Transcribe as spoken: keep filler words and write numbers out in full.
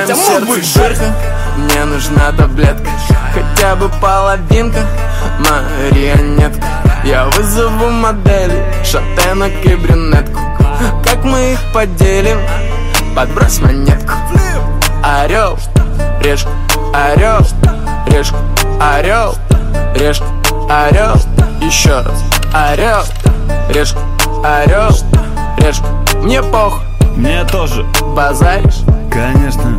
моем сердце дырка, мне нужна таблетка, хотя бы половинка, марионетка. Я вызову моделей, шатенок и брюнетку. Как мы их поделим? Подбрось монетку. Орел, решка, орел, решка, орел, решка, орел. Еще раз. Орел, решка, орел, решка. Мне похуй. Мне тоже. Базаришь? Конечно.